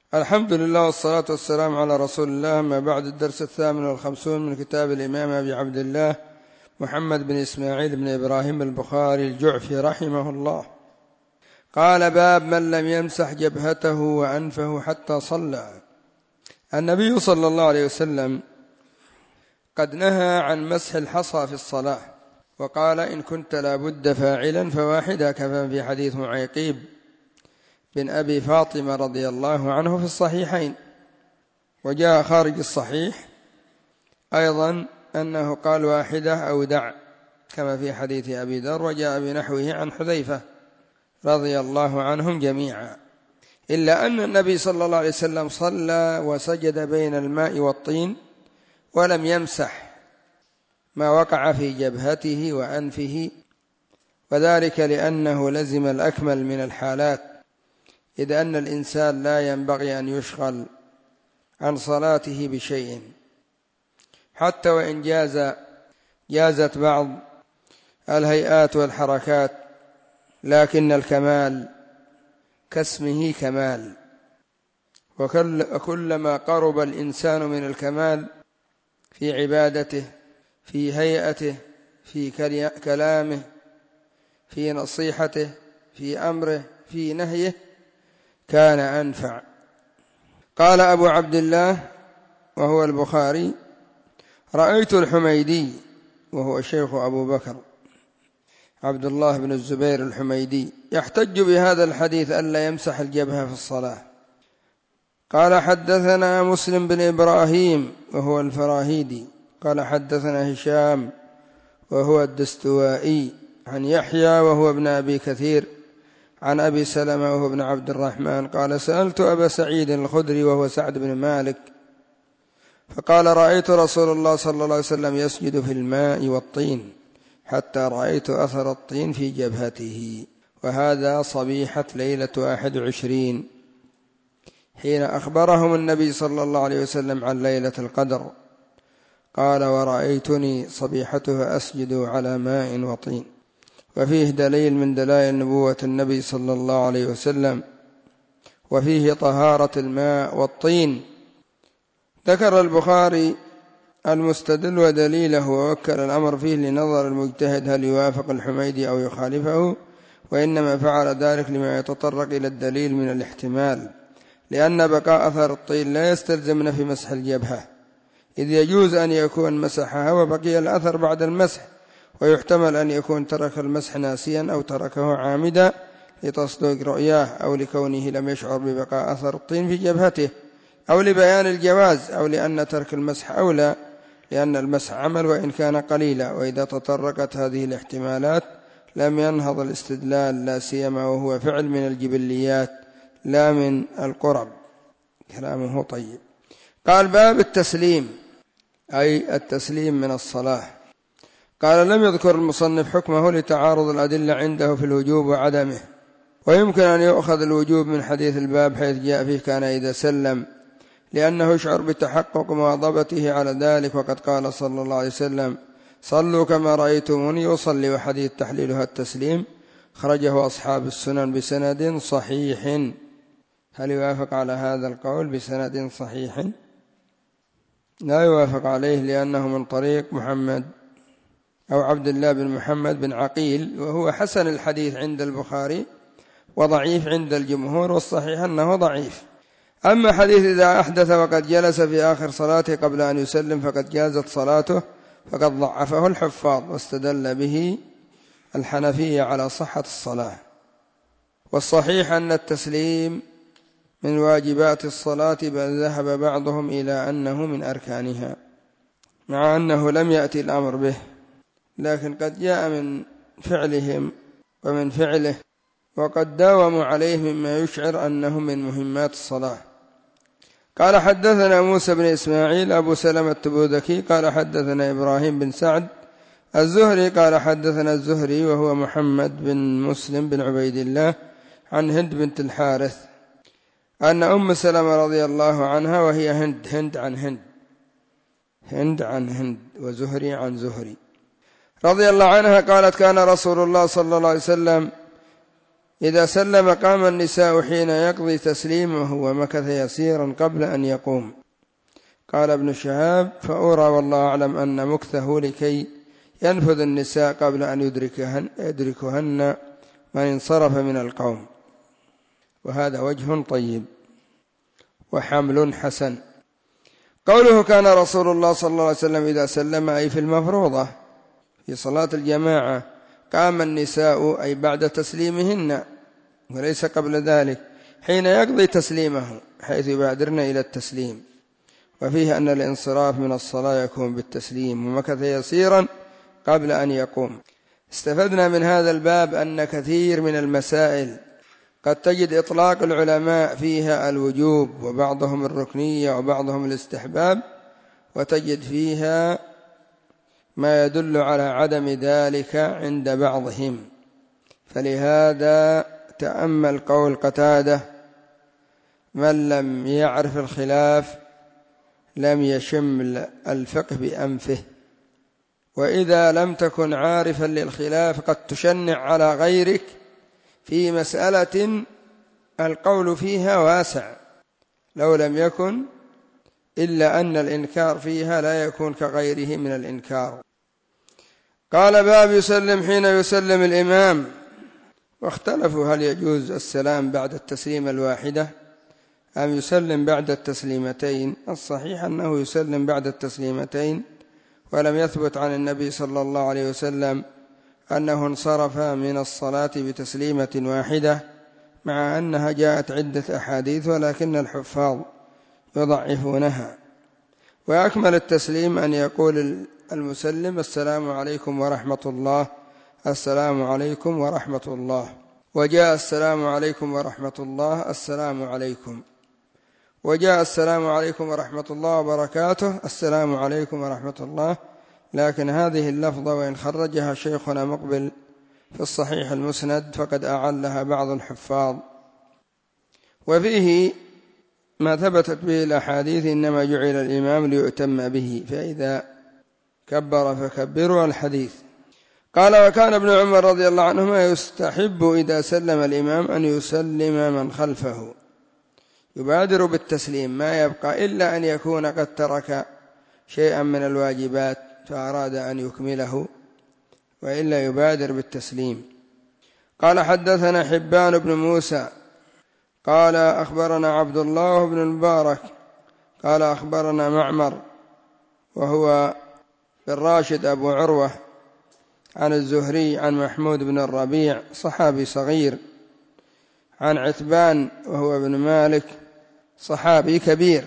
الحمد لله والصلاة والسلام على رسول الله. ما بعد، الدرس 58 من كتاب الإمام أبي عبد الله محمد بن إسماعيل بن إبراهيم البخاري الجعفي رحمه الله. قال: باب من لم يمسح جبهته وأنفه حتى صلى. النبي صلى الله عليه وسلم قد نهى عن مسح الحصى في الصلاة، وقال: إن كنت لا بد فاعلا فواحدا، كما في حديث عقيب بن أبي فاطمة رضي الله عنه في الصحيحين. وجاء خارج الصحيح أيضا أنه قال: واحدة أو دع، كما في حديث أبي ذر. وجاء بنحوه عن حذيفة رضي الله عنهم جميعا، إلا أن النبي صلى الله عليه وسلم صلى وسجد بين الماء والطين ولم يمسح ما وقع في جبهته وأنفه، وذلك لأنه لزم الأكمل من الحالات، إذ أن الإنسان لا ينبغي أن يشغل عن صلاته بشيء، حتى وإن جازت بعض الهيئات والحركات، لكن الكمال كاسمه كمال، وكلما قرب الإنسان من الكمال في عبادته، في هيئته، في كلامه، في نصيحته، في أمره، في نهيه، كان أنفع. قال أبو عبد الله وهو البخاري: رأيت الحميدي، وهو شيخ أبو بكر عبد الله بن الزبير الحميدي، يحتج بهذا الحديث ألا يمسح الجبهة في الصلاة. قال: حدثنا مسلم بن إبراهيم وهو الفراهيدي قال: حدثنا هشام وهو الدستوائي عن يحيى وهو ابن أبي كثير عن أبي سلمة وهو ابن عبد الرحمن قال: سألت أبا سعيد الخدري وهو سعد بن مالك، فقال: رأيت رسول الله صلى الله عليه وسلم يسجد في الماء والطين حتى رأيت أثر الطين في جبهته. وهذا صبيحة ليلة 21 حين أخبرهم النبي صلى الله عليه وسلم عن ليلة القدر. قال: ورأيتني صبيحتها أسجد على ماء وطين. وفيه دليل من دلائل نبوة النبي صلى الله عليه وسلم، وفيه طهارة الماء والطين. ذكر البخاري المستدل ودليله، ووكل الأمر فيه لنظر المجتهد هل يوافق الحميدي أو يخالفه، وإنما فعل ذلك لما يتطرق إلى الدليل من الاحتمال، لأن بقاء أثر الطين لا يستلزم نفي مسح الجبهة، إذ يجوز أن يكون مسحها وبقي الأثر بعد المسح، ويحتمل أن يكون ترك المسح ناسيا أو تركه عامدا لتصدق رؤياه، أو لكونه لم يشعر ببقاء أثر الطين في جبهته، أو لبيان الجواز، أو لأن ترك المسح أولى، لأن المسح عمل وإن كان قليلا. وإذا تطرقت هذه الاحتمالات لم ينهض الاستدلال، لا سيما وهو فعل من الجبليات لا من القرب. كلامه طيب. قال: باب التسليم، أي التسليم من الصلاة. قال: لم يذكر المصنف حكمه لتعارض الأدلة عنده في الوجوب وعدمه، ويمكن أن يؤخذ الوجوب من حديث الباب حيث جاء فيه كان إذا سلم، لأنه يشعر بتحقق مواظبته على ذلك، وقد قال صلى الله عليه وسلم: صلوا كما رأيتموني أصلي. وحديث تحليلها التسليم خرجه أصحاب السنن بسند صحيح. هل يوافق على هذا القول بسند صحيح؟ لا يوافق عليه، لأنه من طريق محمد أو عبد الله بن محمد بن عقيل، وهو حسن الحديث عند البخاري وضعيف عند الجمهور، والصحيح أنه ضعيف. أما حديث إذا أحدث وقد جلس في آخر صلاته قبل أن يسلم فقد جازت صلاته، فقد ضعفه الحفاظ، واستدل به الحنفية على صحة الصلاة. والصحيح أن التسليم من واجبات الصلاة، بل ذهب بعضهم إلى أنه من أركانها، مع أنه لم يأتي الأمر به، لكن قد جاء من فعلهم ومن فعله، وقد داوموا عليه مما يشعر أنه من مهمات الصلاة. قال: حدثنا موسى بن إسماعيل أبو سلمة التبوذكي قال: حدثنا إبراهيم بن سعد الزهري قال: حدثنا الزهري وهو محمد بن مسلم بن عبيد الله عن هند بنت الحارث أن أم سلمة رضي الله عنها، وهي هند عن هند وزهري عن زهري رضي الله عنها، قالت: كان رسول الله صلى الله عليه وسلم إذا سلم قام النساء حين يقضي تسليمه ومكث يسيرا قبل أن يقوم. قال ابن شهاب: فأرى والله أعلم أن مكثه لكي ينفذ النساء قبل أن يدركهن من انصرف من القوم. وهذا وجه طيب وحمل حسن. قوله كان رسول الله صلى الله عليه وسلم إذا سلم أي في المفروضة في صلاة الجماعة قام النساء أي بعد تسليمهن وليس قبل ذلك حين يقضي تسليمه حيث يبادرن إلى التسليم. وفيه أن الانصراف من الصلاة يكون بالتسليم ومكث يسيرا قبل أن يقوم. استفدنا من هذا الباب أن كثير من المسائل قد تجد إطلاق العلماء فيها الوجوب وبعضهم الركنية وبعضهم الاستحباب، وتجد فيها ما يدل على عدم ذلك عند بعضهم. فلهذا تأمل قول قتادة: من لم يعرف الخلاف لم يشم الفقه بأنفه. وإذا لم تكن عارفا للخلاف قد تشنع على غيرك في مسألة القول فيها واسع لو لم يكن، إلا أن الإنكار فيها لا يكون كغيره من الإنكار. قال: باب يسلم حين يسلم الإمام. واختلفوا هل يجوز السلام بعد التسليم الواحدة أم يسلم بعد التسليمتين. الصحيح أنه يسلم بعد التسليمتين، ولم يثبت عن النبي صلى الله عليه وسلم أنه انصرف من الصلاة بتسليمة واحدة، مع أنها جاءت عدة أحاديث ولكن الحفاظ يضعفونها. وأكمل التسليم أن يقول المسلم: السلام عليكم ورحمة الله، السلام عليكم ورحمة الله. وجاء السلام عليكم ورحمة الله، السلام عليكم. وجاء السلام عليكم ورحمة الله وبركاته، السلام عليكم ورحمة الله. لكن هذه اللفظة وإن خرجها شيخنا مقبل في الصحيح المسند فقد أعلها بعض الحفاظ. وفيه ما ثبتت به الأحاديث: إنما جعل الإمام ليؤتم به، فإذا كبر فكبروا الحديث. قال: وكان ابن عمر رضي الله عنهما يستحب إذا سلم الإمام أن يسلم من خلفه، يبادر بالتسليم ما يبقى إلا أن يكون قد ترك شيئا من الواجبات فأراد أن يكمله، وإلا يبادر بالتسليم. قال: حدثنا حبان بن موسى قال: أخبرنا عبد الله بن المبارك قال: أخبرنا معمر وهو بن راشد أبو عروة عن الزهري عن محمود بن الربيع صحابي صغير عن عتبان وهو ابن مالك صحابي كبير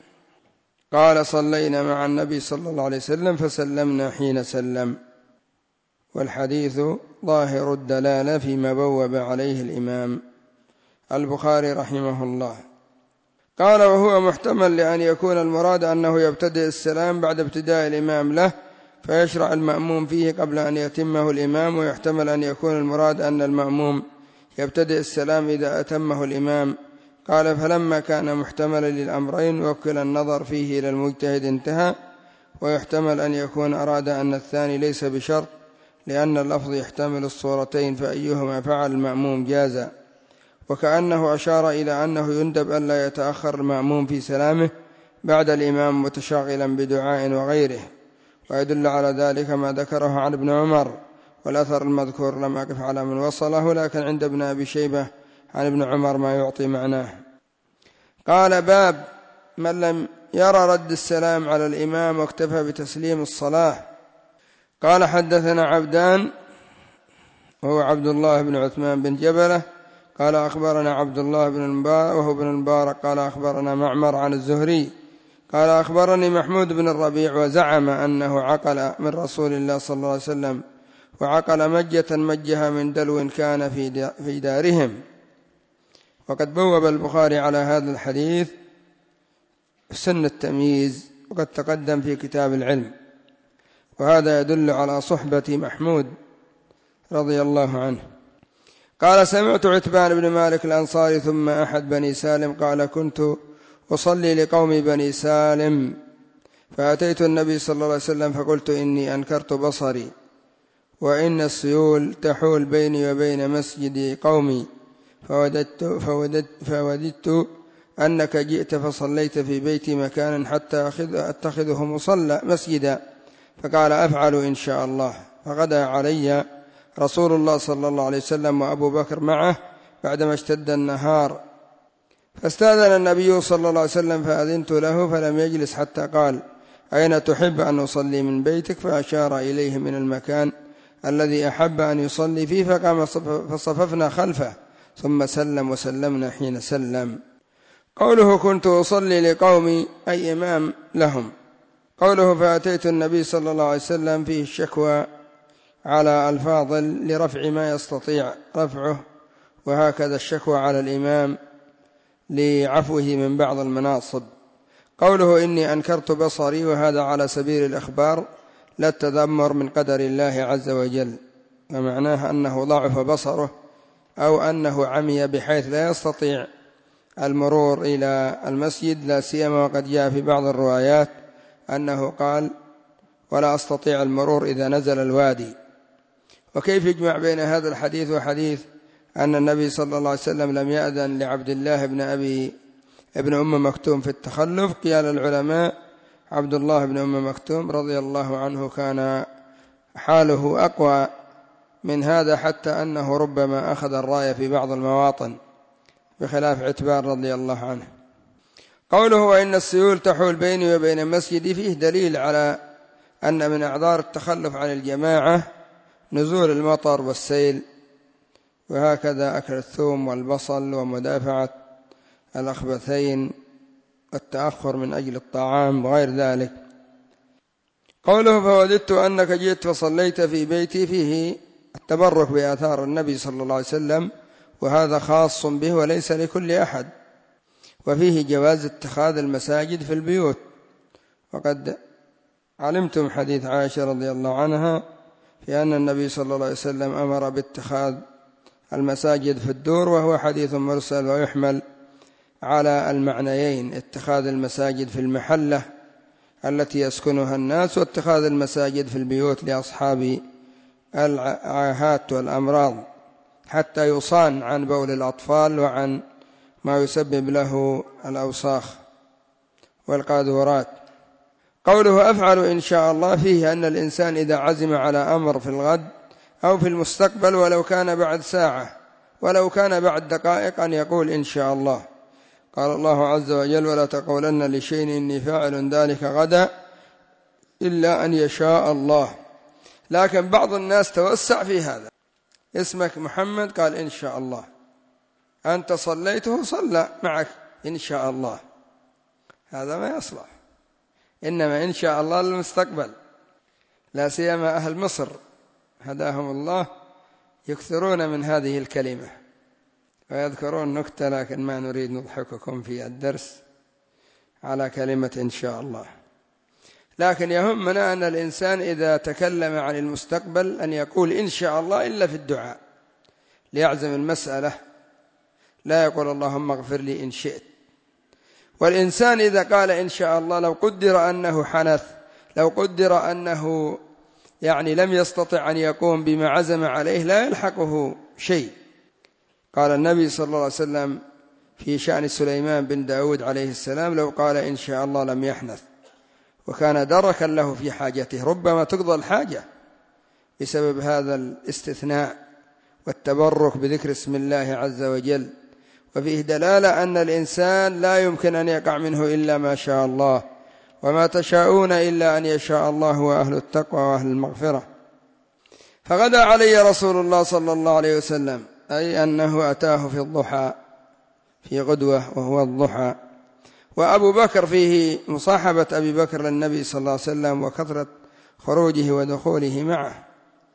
قال: صلينا مع النبي صلى الله عليه وسلم فسلمنا حين سلم. والحديث ظاهر الدلالة فيما بوب عليه الإمام البخاري رحمه الله. قال: وهو محتمل لأن يكون المراد أنه يبتدئ السلام بعد ابتداء الإمام له فيشرع المأموم فيه قبل أن يتمه الإمام، ويحتمل أن يكون المراد أن المأموم يبتدئ السلام إذا أتمه الإمام. قال: فلما كان محتملا للأمرين وكل النظر فيه إلى المجتهد انتهى. ويحتمل أن يكون أراد أن الثاني ليس بشرط، لأن اللفظ يحتمل الصورتين فأيهما فعل المأموم جاز. وكأنه أشار إلى أنه يندب أن لا يتأخر المأموم في سلامه بعد الإمام متشاغلا بدعاء وغيره. ويدل على ذلك ما ذكره عن ابن عمر، والأثر المذكور لم أقف على من وصله، لكن عند ابن أبي شيبة عن ابن عمر ما يعطي معناه. قال: باب من لم يرى رد السلام على الإمام واكتفى بتسليم الصلاة. قال: حدثنا عبدان وهو عبد الله بن عثمان بن جبلة قال: أخبرنا عبد الله بن المبارك وهو بن المبارك قال: أخبرنا معمر عن الزهري قال: أخبرني محمود بن الربيع وزعم أنه عقل من رسول الله صلى الله عليه وسلم، وعقل مجة مجها من دلو كان في دارهم. وقد بوب البخاري على هذا الحديث سن التمييز، وقد تقدم في كتاب العلم، وهذا يدل على صحبة محمود رضي الله عنه. قال: سمعت عتبان بن مالك الأنصاري ثم أحد بني سالم قال: كنت أصلي لقوم بني سالم فأتيت النبي صلى الله عليه وسلم فقلت: إني أنكرت بصري، وإن السيول تحول بيني وبين مسجد قومي، فوددت أنك جئت فصليت في بيتي مكانا حتى أتخذه مسجدا، فقال أفعل إن شاء الله. فغدا علي رسول الله صلى الله عليه وسلم وأبو بكر معه بعدما اشتد النهار، فاستأذن النبي صلى الله عليه وسلم فأذنت له، فلم يجلس حتى قال: أين تحب أن أصلي من بيتك؟ فأشار إليه من المكان الذي أحب أن يصلي فيه، فقام فصففنا خلفه، ثم سلم وسلمنا حين سلم. قوله كنت أصلي لقومي أي إمام لهم. قوله فأتيت النبي صلى الله عليه وسلم فيه الشكوى على الفاضل لرفع ما يستطيع رفعه، وهكذا الشكوى على الإمام لعفوه من بعض المناصب. قوله إني أنكرت بصري، وهذا على سبيل الإخبار لا التذمر من قدر الله عز وجل، ومعناه أنه ضعف بصره أو أنه عمي بحيث لا يستطيع المرور إلى المسجد، لا سيما وقد جاء في بعض الروايات أنه قال: ولا أستطيع المرور إذا نزل الوادي. وكيف يجمع بين هذا الحديث وحديث أن النبي صلى الله عليه وسلم لم يأذن لعبد الله ابن أم مكتوم في التخلف؟ قال العلماء: عبد الله بن أم مكتوم رضي الله عنه كان حاله أقوى من هذا، حتى أنه ربما أخذ الراية في بعض المواطن، بخلاف عتبان رضي الله عنه. قوله وإن السيول تحول بيني وبين مسجدي، فيه دليل على أن من أعذار التخلف عن الجماعة نزول المطر والسيل، وهكذا أكل الثوم والبصل ومدافعة الأخبثين والتأخر من أجل الطعام وغير ذلك. قوله فوددت أنك جئت فصليت في بيتي، فيه التبرك بآثار النبي صلى الله عليه وسلم، وهذا خاص به وليس لكل أحد. وفيه جواز اتخاذ المساجد في البيوت، وقد علمتم حديث عائشة رضي الله عنها في أن النبي صلى الله عليه وسلم أمر باتخاذ المساجد في الدور، وهو حديث مرسل ويحمل على المعنيين: اتخاذ المساجد في المحلة التي يسكنها الناس، واتخاذ المساجد في البيوت لأصحاب العاهات والأمراض، حتى يصان عن بول الأطفال وعن ما يسبب له الأوساخ والقاذورات. قوله أفعل إن شاء الله، فيه أن الإنسان إذا عزم على أمر في الغد أو في المستقبل، ولو كان بعد ساعة ولو كان بعد دقائق، أن يقول إن شاء الله. قال الله عز وجل: ولا تقولن لشيء إني فاعل ذلك غدا إلا أن يشاء الله. لكن بعض الناس توسع في هذا: اسمك محمد، قال إن شاء الله. أنت صليته، صلى معك إن شاء الله. هذا ما يصلح، إنما إن شاء الله للمستقبل. لا سيما أهل مصر هداهم الله يكثرون من هذه الكلمة ويذكرون نكتة، لكن ما نريد نضحككم في الدرس على كلمة إن شاء الله. لكن يهمنا أن الإنسان إذا تكلم عن المستقبل أن يقول إن شاء الله إلا في الدعاء، ليعزم المسألة، لا يقول اللهم اغفر لي إن شئت. والإنسان إذا قال إن شاء الله، لو قدر أنه حنث، لو قدر أنه لم يستطع أن يقوم بما عزم عليه، لا يلحقه شيء. قال النبي صلى الله عليه وسلم في شأن سليمان بن داود عليه السلام: لو قال إن شاء الله لم يحنث، وكان دركا له في حاجته. ربما تقضى الحاجة بسبب هذا الاستثناء والتبرك بذكر اسم الله عز وجل. وفيه دلالة أن الإنسان لا يمكن أن يقع منه إلا ما شاء الله، وما تشاءون إلا أن يشاء الله وأهل التقوى وأهل المغفرة. فغدا علي رسول الله صلى الله عليه وسلم، أي أنه أتاه في الضحى، في غدوة وهو الضحى. وأبو بكر فيه مصاحبة أبي بكر للنبي صلى الله عليه وسلم وكثرة خروجه ودخوله معه.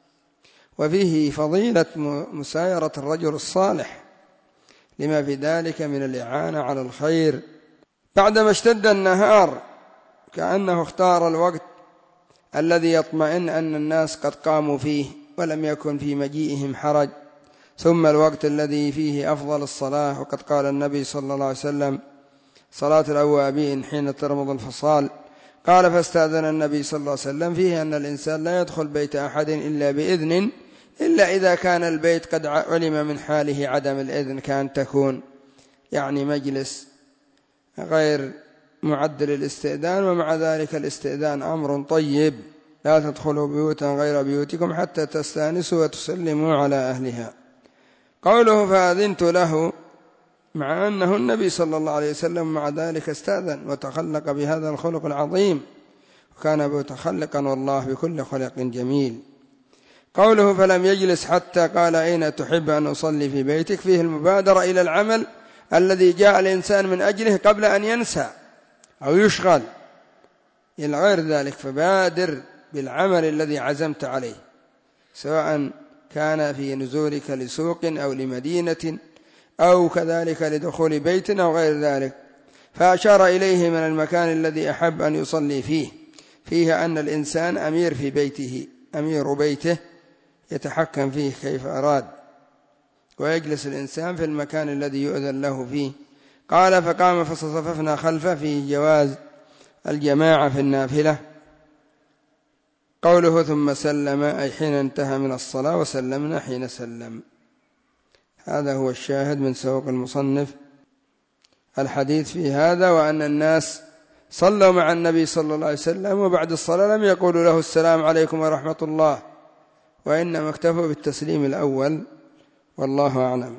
وفيه فضيلة مسايرة الرجل الصالح لما في ذلك من الإعانة على الخير. بعدما اشتد النهار كأنه اختار الوقت الذي يطمئن أن الناس قد قاموا فيه ولم يكن في مجيئهم حرج، ثم الوقت الذي فيه أفضل الصلاة. وقد قال النبي صلى الله عليه وسلم: صلاة الأوابين حين ترمض الفصال. قال: فاستأذن النبي صلى الله عليه وسلم، فيه أن الإنسان لا يدخل بيت أحد إلا بإذن، إلا إذا كان البيت قد علم من حاله عدم الإذن، كان تكون يعني مجلس غير معد للاستئذان، ومع ذلك الاستئذان أمر طيب، لا تدخلوا بيوتا غير بيوتكم حتى تستأنسوا وتسلموا على أهلها. قوله فأذنت له، مع أنه النبي صلى الله عليه وسلم مع ذلك استأذن وتخلق بهذا الخلق العظيم، وكان متخلقا والله بكل خلق جميل. قوله فلم يجلس حتى قال أين تحب أن أصلي في بيتك، فيه المبادرة إلى العمل الذي جاء الإنسان من أجله قبل أن ينسى أو يشغل إلى غير ذلك، فبادر بالعمل الذي عزمت عليه، سواء كان في نزولك لسوق أو لمدينة أو كذلك لدخول بيت أو غير ذلك. فأشار إليه من المكان الذي أحب أن يصلي فيه أن الإنسان أمير في بيته، أمير بيته يتحكم فيه كيف أراد، ويجلس الإنسان في المكان الذي يؤذن له فيه. قال فقام فصففنا خلفه، في جواز الجماعة في النافلة. قوله ثم سلم أي حين انتهى من الصلاة، وسلمنا حين سلم. هذا هو الشاهد من سوق المصنف الحديث في هذا، وأن الناس صلوا مع النبي صلى الله عليه وسلم، وبعد الصلاة لم يقولوا له السلام عليكم ورحمة الله، وإنما اكتفوا بالتسليم الأول، والله أعلم.